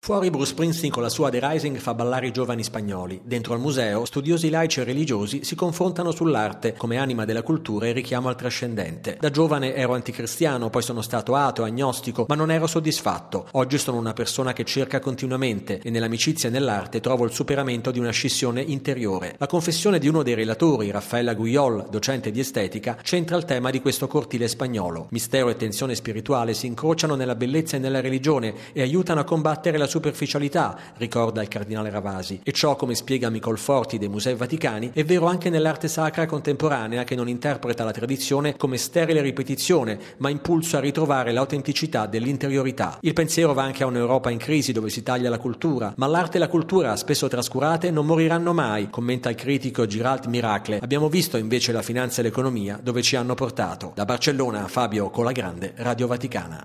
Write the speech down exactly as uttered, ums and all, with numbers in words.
Fuori Bruce Springsteen con la sua The Rising fa ballare i giovani spagnoli. Dentro al museo, studiosi laici e religiosi si confrontano sull'arte come anima della cultura e richiamo al trascendente. Da giovane ero anticristiano, poi sono stato ateo, agnostico, ma non ero soddisfatto. Oggi sono una persona che cerca continuamente e nell'amicizia e nell'arte trovo il superamento di una scissione interiore. La confessione di uno dei relatori, Raffaella Guiol, docente di estetica, centra il tema di questo cortile spagnolo. Mistero e tensione spirituale si incrociano nella bellezza e nella religione e aiutano a combattere la superficialità, ricorda il cardinale Ravasi. E ciò, come spiega Micol Forti dei Musei Vaticani, è vero anche nell'arte sacra contemporanea, che non interpreta la tradizione come sterile ripetizione, ma impulso a ritrovare l'autenticità dell'interiorità. Il pensiero va anche a un'Europa in crisi dove si taglia la cultura, ma l'arte e la cultura, spesso trascurate, non moriranno mai, commenta il critico Girald Miracle. Abbiamo visto invece la finanza e l'economia dove ci hanno portato. Da Barcellona, Fabio Colagrande, Radio Vaticana.